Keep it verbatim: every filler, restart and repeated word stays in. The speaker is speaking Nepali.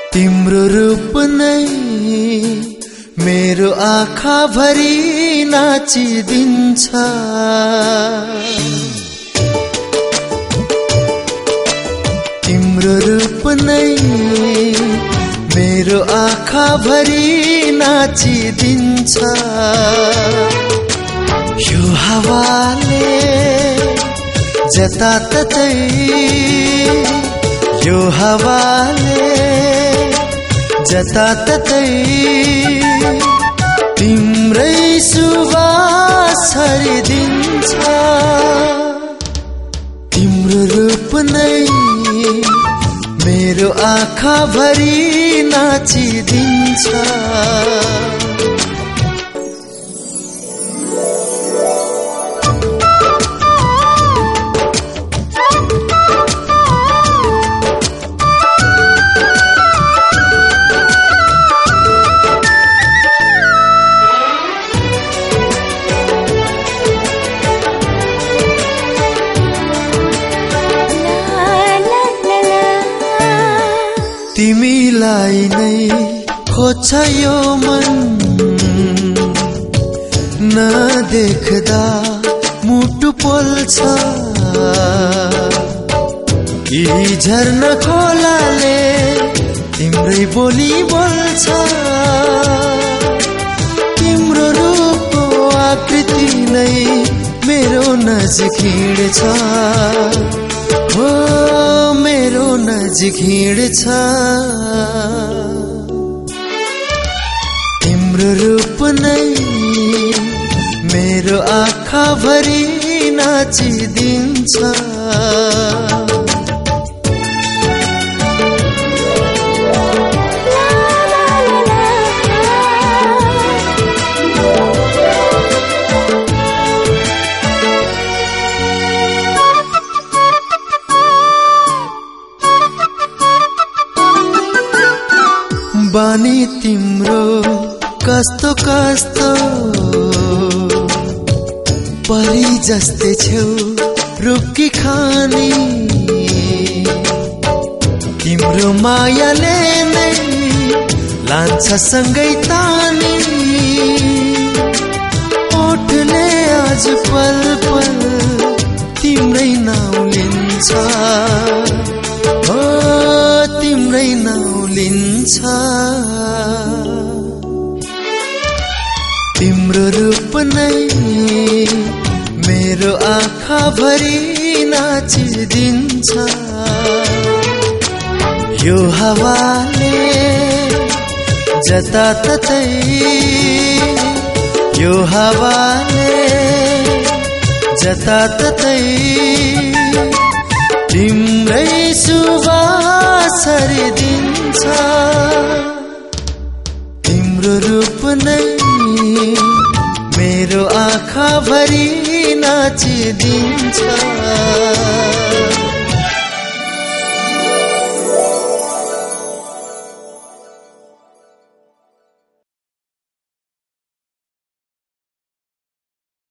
तिम्रो रूप नै मेरो आँखा भरि नाचिदिन्छ। तिम्रो रूप नै मेरो आँखा भरि नाचिदिन्छ। यो हावाले जताततै, यो हावाले जताततै तिम्रै सुवास छरिदिन्छ। तिम्रो रूप नै मेरो आँखा भरि नाचिदिन्छ। तिमीलाई नै खोज्छ यो मन, नदेख्दा मुटु पोल्छ। यी झर्ना खोलाले तिम्रै बोली बोल्छ। तिम्रो रूपको आकृति नै मेरो नजिक हिँड्छ। हो मेरो नजिक हिँड्छ। तिम्रो रूप नै मेरो आँखा भरि नाचिदिन्छ। बानी तिम्रो कस्तो कस्तो, परी जस्तै छेउ रुखकी खानी। तिम्रो मायाले नै लान्छ सँगै तानी। ओठले आज पल पल तिम्रै नाउँ लिन्छ। हो तिम्रै नाउँ लिन्छ। तिम्रो रूप नै मेरो आँखा भरि नाचिदिन्छ। यो हावाले जताततै, यो हावाले जताततै तिम्रै सुवास छरिदिन्छ। तिम्रो रूप नै मेरो आँखा भरि नाचिदिन्छ।